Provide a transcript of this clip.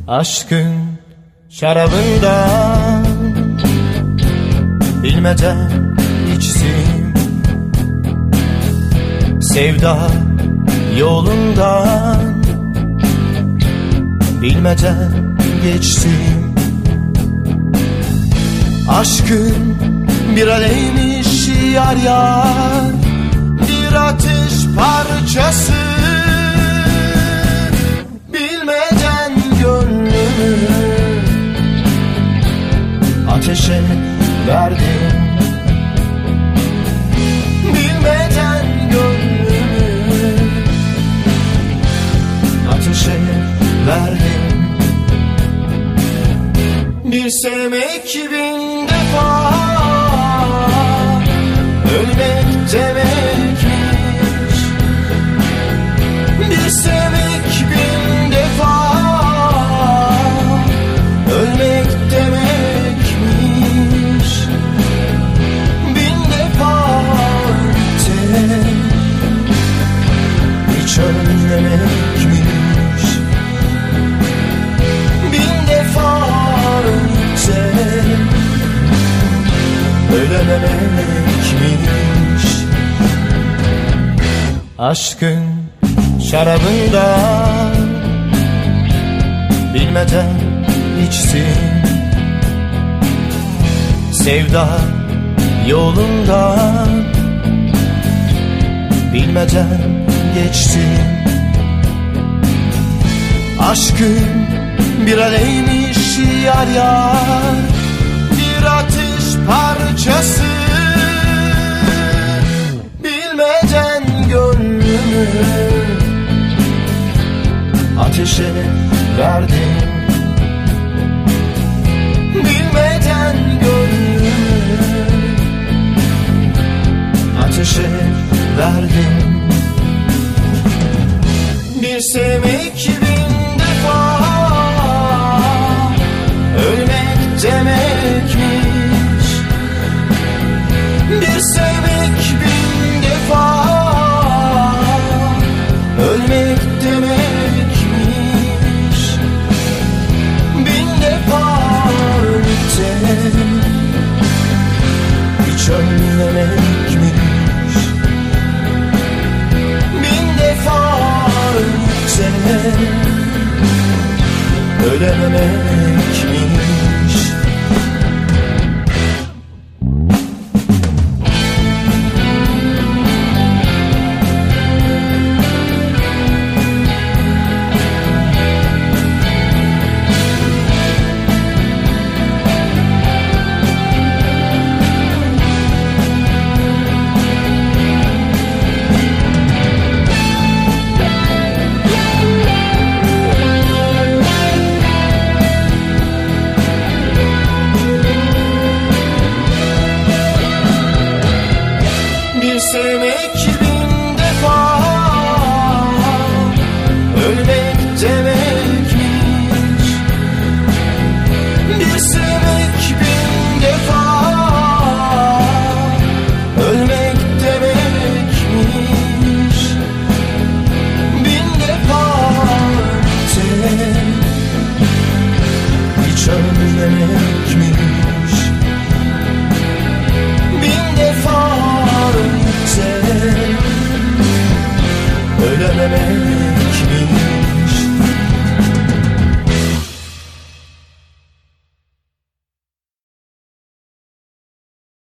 Aşkın şarabından bilmeden içtim, sevda yolundan bilmeden geçtim. Aşkın bir aleymiş yar yar, bir ateş parçası, bilmeden gönlümü ateşe verdim. Bilmeden gönlümü ateşe verdim. Bir sevmek bin defa ölmek demekmiş. Bir sevmek bin defa ölmek demekmiş. Bin defa öte hiç ölmemekmiş. Bin defa öte ölememekmiş. Aşkın şarabından bilmeden içtim, sevda yolundan bilmeden geçtim. Aşkın bir aleymiş yar yar, bir ateş parçası, bilmeden gönlümü ateşe verdim. Bilmeden gönlümü ateşe verdim. Bir sevmek bin defa ölmek demekmiş. Bir sevmek bin defa ölmek demekmiş. Bin defa öte hiç ölmemekmiş. Bin defa öte ölememekmiş. Bir sevmek bin defa ölmek demek.